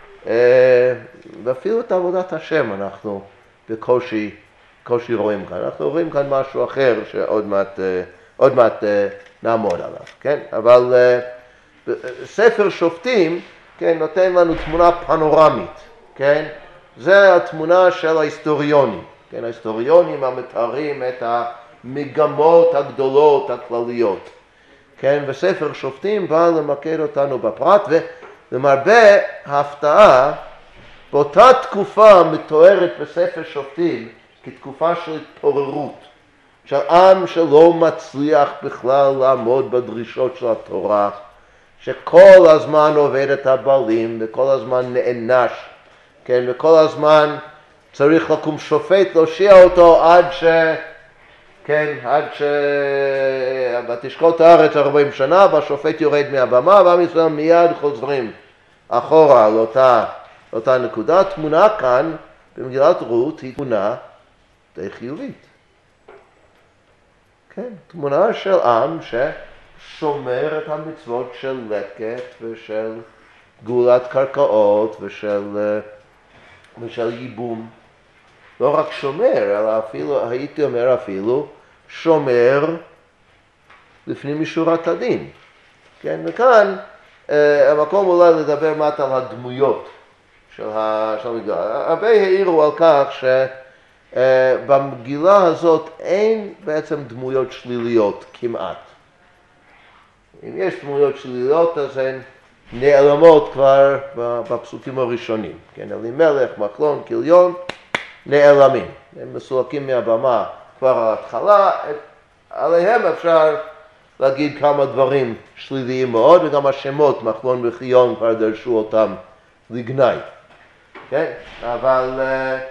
ואפילו את עבודת השם אנחנו בקושי רואים כאן. אנחנו רואים כאן משהו אחר שעוד מעט נעמוד עליו, כן? אבל ספר שופטים, כן, נותן לנו תמונה פנורמית, כן? זה התמונה של ההיסטוריונים, כן? ההיסטוריונים המתארים את המגמות הגדולות הכלליות, כן? וספר שופטים בא למקד אותנו בפרט, ולמרבה ההפתעה, באותה תקופה מתוארת בספר שופטים כתקופה של התפוררות, של עם שלא מצליח בכלל לעמוד בדרישות של התורה, שכל הזמן עובד את הבעלים וכל הזמן נענש, כן? וכל הזמן צריך לקום שופט להושיע אותו עד ותשקוט הארץ 40 שנה והשופט יורד מהבמה ועם ישראל מיד חוזרים אחורה על אותה נקודה. התמונה כאן במגילת רות היא תמונה די חיובית. כן, תמונה של עם ששומר את המצוות של לקט ושל גאולת קרקעות ושל ייבום. לא רק שומר, אלא אפילו, הייתי אומר אפילו, שומר לפנים משורת הדין. כן, וכאן המקום אולי לדבר מעט על הדמויות של המגילה. הרבה העירו על כך שבמגילה הזאת אין בעצם דמויות שליליות כמעט. אם יש דמויות שליליות אז הן נעלמות כבר בפסוקים הראשונים. כן, אלימלך, מחלון, כליון, נעלמים. הם מסולקים מהבמה כבר על ההתחלה, עליהם אפשר להגיד כמה דברים שליליים מאוד, וגם השמות, מחלון וחיון, כבר דרשו אותם לגנאי. כן? אבל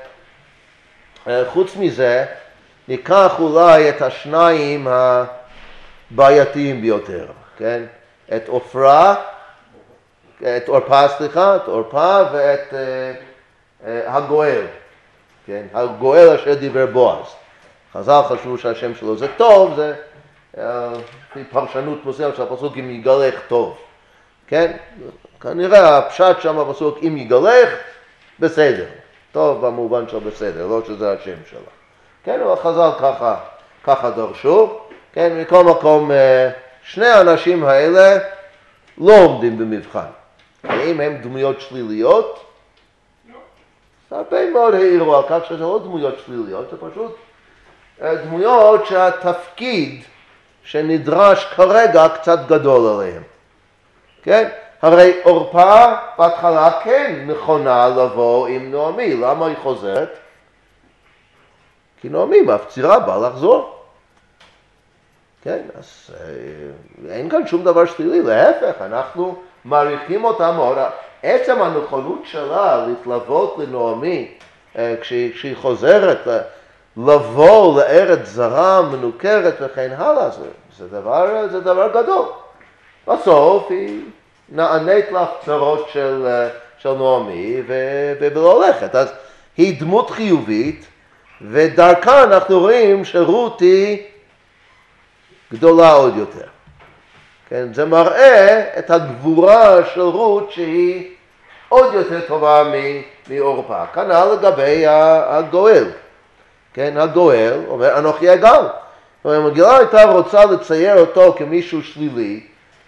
חוץ מזה, ניקח אולי את השניים הבעייתיים ביותר, כן? את עורפה, את עורפה ואת הגואל. כן? הגואל אשר דיבר בועז. חז"ל חשבו שהשם שלו זה טוב, זה פרשנות מסוימת של הפסוק אם יגלך טוב. כן? כנראה הפשט שם הפסוק אם יגלך, בסדר. טוב במובן של בסדר, לא שזה השם שלו. כן? אבל חז"ל ככה דרשו. כן? מכל מקום, שני האנשים האלה לא עומדים במבחן. האם הם דמויות שליליות? הרבה מאוד העירו על כך שזה לא דמויות שליליות, זה פשוט דמויות שהתפקיד שנדרש כרגע קצת גדול עליהם. כן? הרי עורפה בהתחלה כן נכונה לבוא עם נעמי, למה היא חוזרת? כי נעמי מפצירה בה לחזור. כן, אז אין כאן שום דבר שלילי, להפך, אנחנו מעריכים אותה מאוד. עצם הנכונות שלה להתלוות לנעמי, כשהיא חוזרת, לבוא לארץ זרה, מנוכרת וכן הלאה, זה דבר גדול. בסוף היא נענית להפצרות של נעמי ולא הולכת. אז היא דמות חיובית, ודרכה אנחנו רואים שרות היא גדולה עוד יותר. כן, זה מראה את הגבורה של רות שהיא עוד יותר טובה מעורפה. כנ"ל לגבי הגואל. כן, הגואל אומר, אנוכי הגל. המגילה הייתה רוצה לצייר אותו כמישהו שלילי,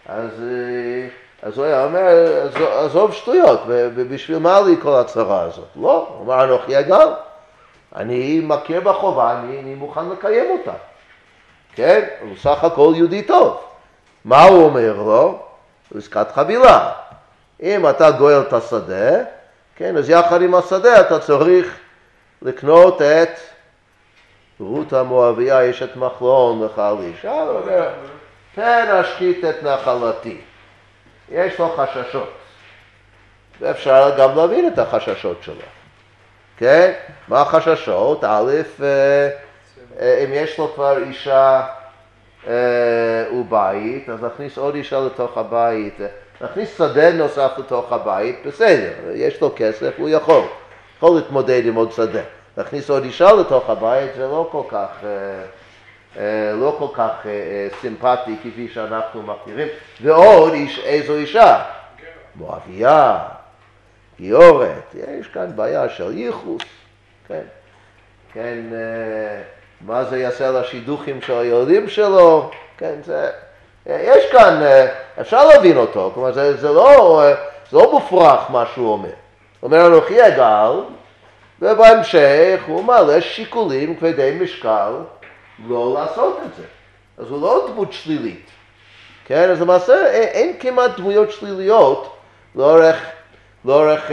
אז הוא היה אומר, עזוב שטויות, ובשביל מה לי כל הצרה הזאת? לא, הוא אומר, אנוכי הגל. אני מכיר בחובה, אני מוכן לקיים אותה. כן, הוא סך הכל יהודי טוב. מה הוא אומר לו? עסקת חבילה. אם אתה גואל את השדה, כן, אז יחד עם השדה אתה צריך לקנות את רות המואביה, אשת מחלון לך על אישה. הוא אומר, כן, אשחית את נחלתי. יש לו חששות. ואפשר גם להבין את החששות שלו. כן, מה החששות? א', אם יש לו כבר אישה ובית, אז נכניס עוד אישה לתוך הבית, נכניס שדה נוסף לתוך הבית, בסדר, יש לו כסף, הוא יכול להתמודד עם עוד שדה. נכניס עוד אישה לתוך הבית, זה לא כל כך סימפטי כפי שאנחנו מכירים. ועוד איזו אישה? מואביה, גיורת, יש כאן בעיה של ייחוס, כן, כן, מה זה יעשה לשידוכים של הילדים שלו, כן, יש כאן, אפשר להבין אותו, כלומר זה לא מופרך מה שהוא אומר. הוא אומר, אנוכי הגל, ובהמשך הוא מעלה שיקולים כבדי משקל לא לעשות את זה. אז הוא לא דמות שלילית, כן, אז למעשה אין כמעט דמויות שליליות לאורך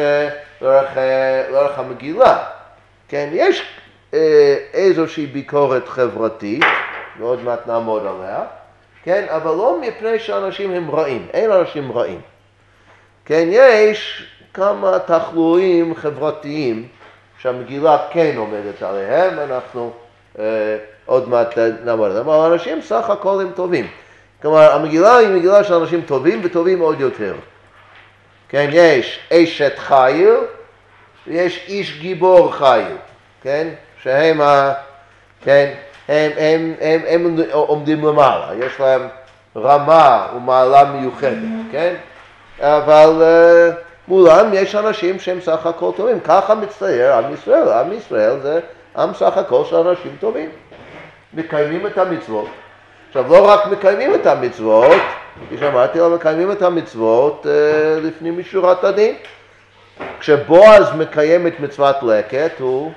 המגילה. כן, יש איזושהי ביקורת חברתית, ועוד מעט נעמוד עליה, כן, אבל לא מפני שאנשים הם רעים, אין אנשים רעים. כן, יש כמה תחלואים חברתיים שהמגילה כן עומדת עליהם, אנחנו עוד מעט נעמוד עליהם, אבל אנשים סך הכל הם טובים. כלומר, המגילה היא מגילה של אנשים טובים וטובים עוד יותר. כן, יש אשת חיל ויש איש גיבור חיל, כן, שהם כן, הם עומדים למעלה, יש להם רמה ומעלה מיוחדת, כן, אבל מולם יש אנשים שהם סך הכל טובים, ככה מצטייר עם ישראל, עם ישראל זה עם סך הכל של אנשים טובים, מקיימים את המצוות. עכשיו לא רק מקיימים את המצוות, כפי שאמרתי, אלא מקיימים את המצוות לפנים משורת הדין. כשבועז מקיים את מצוות לקט, הוא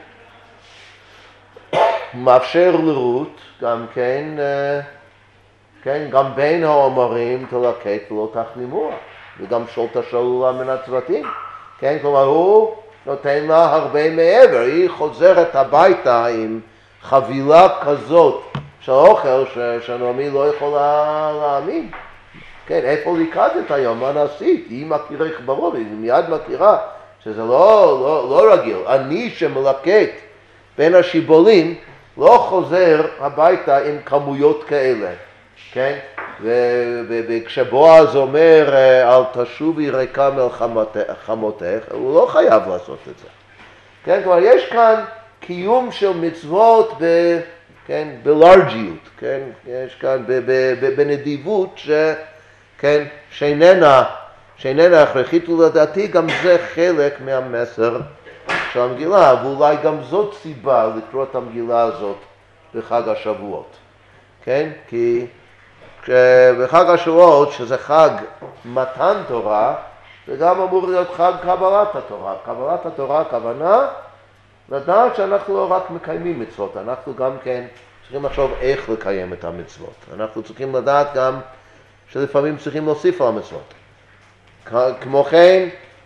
מאפשר לרות גם כן, גם בין האומרים תלקט ולא תחלימוה, וגם שול תשאלו מן הצוותים. כן, כלומר הוא נותן לה הרבה מעבר, היא חוזרת הביתה עם חבילה כזאת של אוכל שנעמי לא יכולה להאמין. כן, איפה לקחת היום? מה נעשית? היא מכירך ברור, היא מיד מכירה שזה לא רגיל. אני שמלקט בין השיבולים לא חוזר הביתה עם כמויות כאלה. כן? וכשבועז אומר אל תשובי ריקה מלחמותך, הוא לא חייב לעשות את זה. כן? כלומר, יש כאן קיום של מצוות כן, בלארג'יות, כן? יש כאן בנדיבות כן, שאיננה הכרחית, ולדעתי גם זה חלק מהמסר של המגילה, ואולי גם זאת סיבה לקרוא את המגילה הזאת בחג השבועות. כן? כי בחג השבועות, שזה חג מתן תורה, זה גם אמור להיות חג קבלת התורה. קבלת התורה הכוונה לדעת שאנחנו לא רק מקיימים מצוות, אנחנו גם כן צריכים לחשוב איך לקיים את המצוות. אנחנו צריכים לדעת גם שלפעמים צריכים להוסיף על המצוות. כמו כן,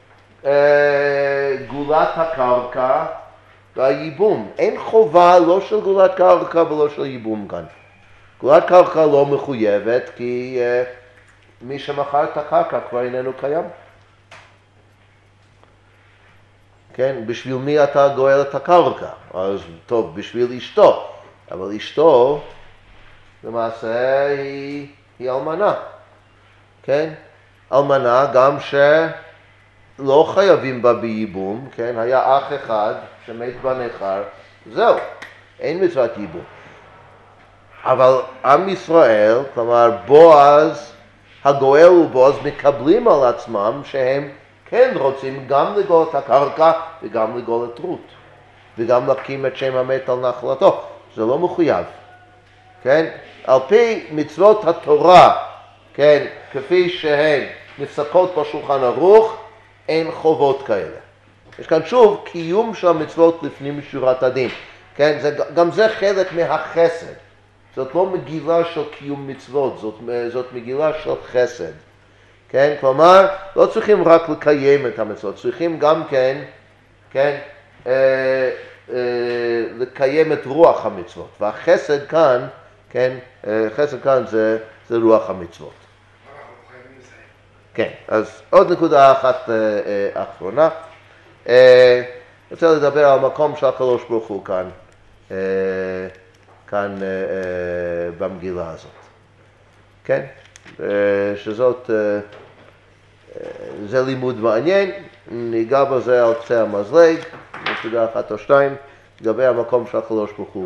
גאולת הקרקע והייבום. אין חובה לא של גאולת קרקע ולא של ייבום כאן. גאולת קרקע לא מחויבת כי מי שמכר את הקרקע כבר איננו קיים. כן, בשביל מי אתה גואל את הקרקע? אז טוב, בשביל אשתו. אבל אשתו למעשה היא אלמנה. כן? אלמנה גם שלא חייבים בה בייבום, כן? היה אח אחד שמת בנכר, זהו, אין מצוות ייבום. אבל עם ישראל, כלומר בועז, הגואל ובועז מקבלים על עצמם שהם כן רוצים גם לגאול את הקרקע וגם לגאול את רות. וגם להקים את שם המת על נחלתו. זה לא מחויב. כן? על פי מצוות התורה, כן, כפי שהן נפסקות בשולחן ערוך, אין חובות כאלה. יש כאן שוב קיום של המצוות לפנים משורת הדין. כן? גם זה חלק מהחסד. זאת לא מגילה של קיום מצוות, זאת מגילה של חסד. כן? כלומר, לא צריכים רק לקיים את המצוות, צריכים גם כן, לקיים את רוח המצוות. והחסד כאן, כן, חסד כאן זה רוח המצוות. כן, אז עוד נקודה אחת אחרונה. אני רוצה לדבר על המקום של הקדוש ברוך הוא כאן במגילה הזאת. כן? שזאת, זה לימוד מעניין, ניגע בזה על קצה המזלג, נקודה אחת או שתיים, לגבי המקום של הקדוש ברוך הוא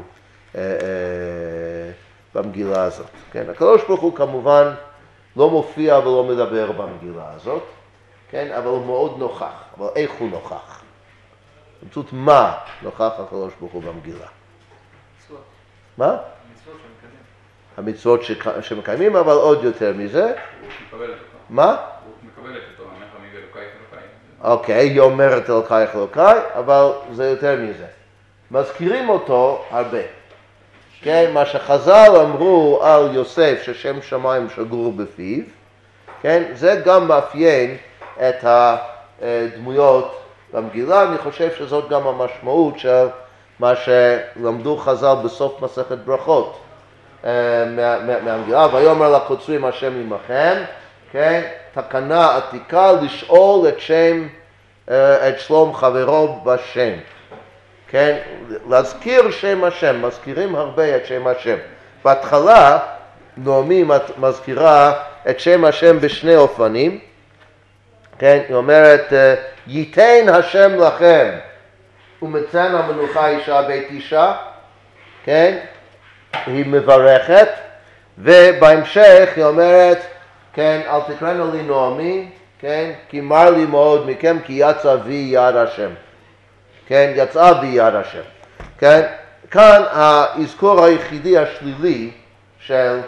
במגילה הזאת. כן? הקדוש ברוך הוא כמובן לא מופיע ולא מדבר במגילה הזאת, כן? אבל הוא מאוד נוכח. אבל איך הוא נוכח? באמצעות מה נוכח הקדוש ברוך הוא במגילה? מצוות. מה? המצוות שמקיימים. המצוות שמקיימים, אבל עוד יותר מזה. הוא מקבל את אותו. מה? הוא מקבל את אותו, אמר לך מי אלוקייך אלוקי. אוקיי, היא אומרת אלוקייך אלוקי, אבל זה יותר מזה. מזכירים אותו הרבה. כן, מה שחז"ל אמרו על יוסף ששם שמיים שגור בפיו, כן, זה גם מאפיין את הדמויות במגילה. אני חושב שזאת גם המשמעות של מה שלמדו חז"ל בסוף מסכת ברכות מהמגילה. ויאמר לקוצרים השם עמכם, כן, תקנה עתיקה לשאול את שלום חברו בשם. כן, להזכיר שם השם, מזכירים הרבה את שם השם. בהתחלה נעמי מזכירה את שם השם בשני אופנים. כן, היא אומרת, ייתן השם לכם ומצאן המנוחה אישה בית אישה. כן, היא מברכת, ובהמשך היא אומרת, כן, אל תקראנו לי נעמי, כן, כי מר לי מאוד מכם, כי יצא בי יד השם. כן, יצאה בי יד השם. כן, כאן האזכור היחידי השלילי של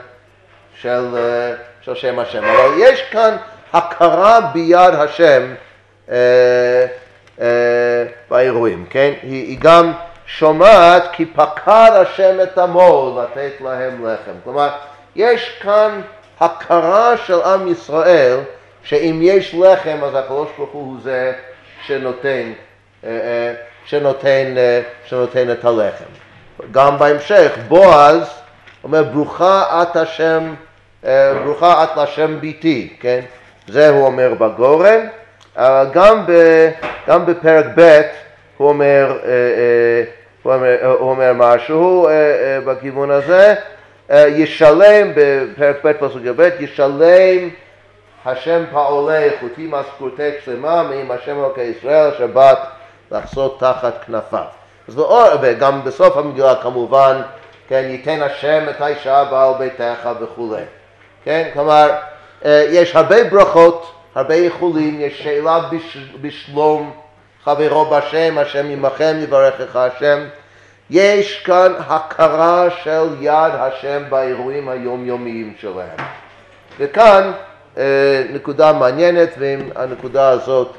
שם השם. אבל יש כאן הכרה ביד השם באירועים, כן? היא גם שומעת כי פקד השם את עמו לתת להם לחם. כלומר, יש כאן הכרה של עם ישראל שאם יש לחם אז הקדוש ברוך הוא זה שנותן את הלחם. גם בהמשך בועז אומר ברוכה את לשם ביתי, כן? זה הוא אומר בגורן. גם בפרק ב' הוא אומר משהו בכיוון הזה. ישלם בפרק ב' פסוק ב', ישלם השם פעולך אותי משכורתך שלמה מעם השם אלוקי ישראל אשר באת לחסות תחת כנפיו. וגם בסוף המגילה כמובן, כן, ייתן השם את האישה בעל ביתך וכו'. כן, כלומר, יש הרבה ברכות, הרבה איחולים, יש שאלה בשלום חברו בשם, השם עמכם יברכך השם. יש כאן הכרה של יד השם באירועים היומיומיים שלהם. וכאן נקודה מעניינת, ועם הנקודה הזאת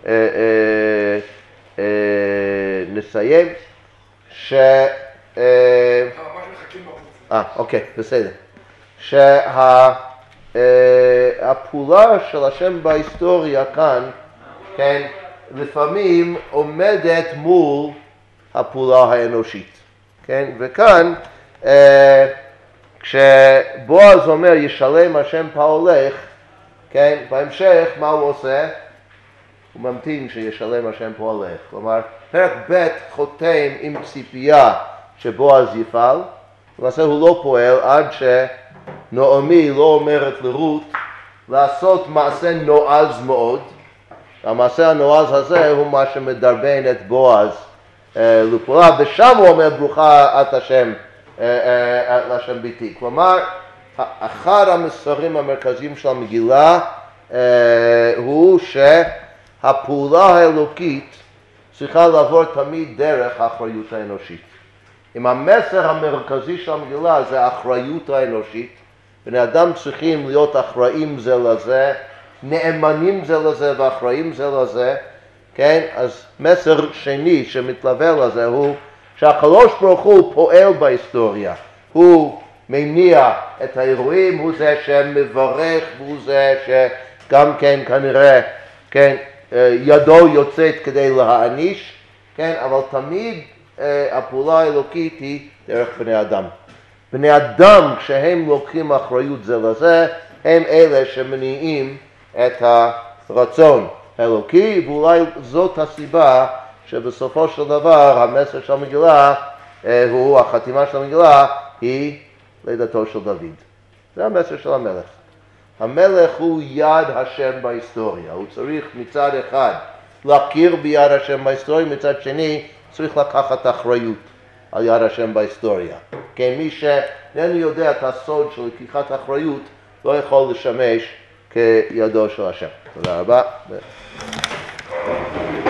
נסיים, אוקיי, בסדר. הפעולה של השם בהיסטוריה כאן, כן, לפעמים עומדת מול הפעולה האנושית, כן, וכאן כשבועז אומר ישלם השם פעולך, כן, בהמשך מה הוא עושה? הוא ממתין שישלם השם פועלך. כלומר, פרק ב' חותם עם ציפייה שבועז יפעל, למעשה הוא לא פועל עד שנעמי לא אומרת לרות לעשות מעשה נועז מאוד. המעשה הנועז הזה הוא מה שמדרבן את בועז לפעולה, ושם הוא אומר ברוכה את השם, לשם ביתי. כלומר, אחד המסרים המרכזיים של המגילה הוא שהפעולה האלוקית צריכה לעבור תמיד דרך האחריות האנושית. אם המסר המרכזי של המגילה זה האחריות האנושית, בני אדם צריכים להיות אחראים זה לזה, נאמנים זה לזה ואחראים זה לזה, כן? אז מסר שני שמתלווה לזה הוא שהקדוש ברוך הוא פועל בהיסטוריה, הוא מניע את האירועים, הוא זה שמברך, הוא זה שגם כן כנראה, כן, ידו יוצאת כדי להעניש, כן, אבל תמיד הפעולה האלוקית היא דרך בני אדם. בני אדם כשהם לוקחים אחריות זה לזה, הם אלה שמניעים את הרצון האלוקי, ואולי זאת הסיבה שבסופו של דבר המסר של המגילה, החתימה של המגילה היא לידתו של דוד. זה המסר של המלך. המלך הוא יד השם בהיסטוריה, הוא צריך מצד אחד להכיר ביד השם בהיסטוריה, מצד שני צריך לקחת אחריות על יד השם בהיסטוריה. כי מי שאיננו יודע את הסוד של לקיחת אחריות לא יכול לשמש כידו של השם. תודה רבה.